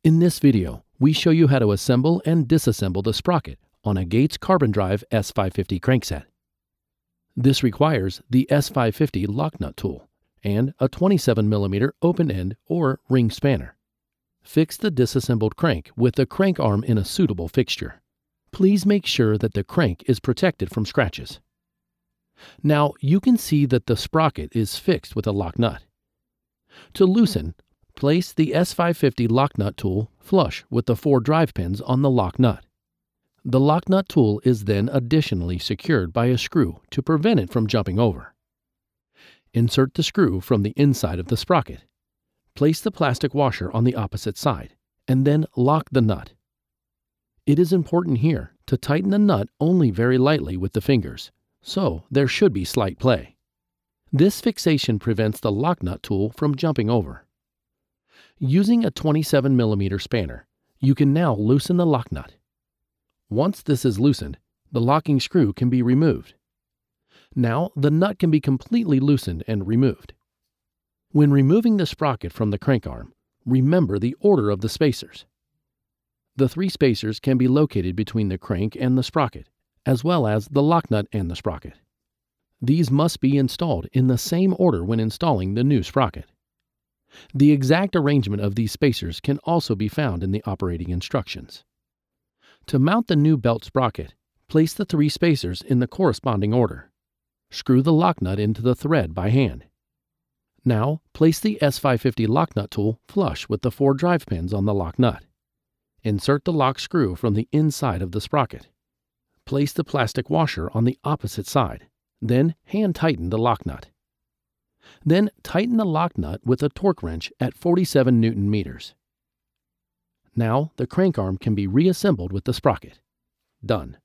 In this video, we show you how to assemble and disassemble the sprocket on a Gates Carbon Drive S550 crankset. This requires the S550 lock nut tool and a 27mm open-end or ring spanner. Fix the disassembled crank with the crank arm in a suitable fixture. Please make sure that the crank is protected from scratches. Now you can see that the sprocket is fixed with a lock nut. To loosen, place the S550 lock nut tool flush with the 4 drive pins on the lock nut. The lock nut tool is then additionally secured by a screw to prevent it from jumping over. Insert the screw from the inside of the sprocket. Place the plastic washer on the opposite side, and then lock the nut. It is important here to tighten the nut only very lightly with the fingers, so there should be slight play. This fixation prevents the lock nut tool from jumping over. Using a 27mm spanner, you can now loosen the lock nut. Once this is loosened, the locking screw can be removed. Now the nut can be completely loosened and removed. When removing the sprocket from the crank arm, remember the order of the spacers. The 3 spacers can be located between the crank and the sprocket, as well as the lock nut and the sprocket. These must be installed in the same order when installing the new sprocket. The exact arrangement of these spacers can also be found in the operating instructions. To mount the new belt sprocket, place the 3 spacers in the corresponding order. Screw the lock nut into the thread by hand. Now, place the S550 lock nut tool flush with the 4 drive pins on the lock nut. Insert the lock screw from the inside of the sprocket. Place the plastic washer on the opposite side. Then hand tighten the lock nut. Then tighten the lock nut with a torque wrench at 47 Nm. Now the crank arm can be reassembled with the sprocket. Done.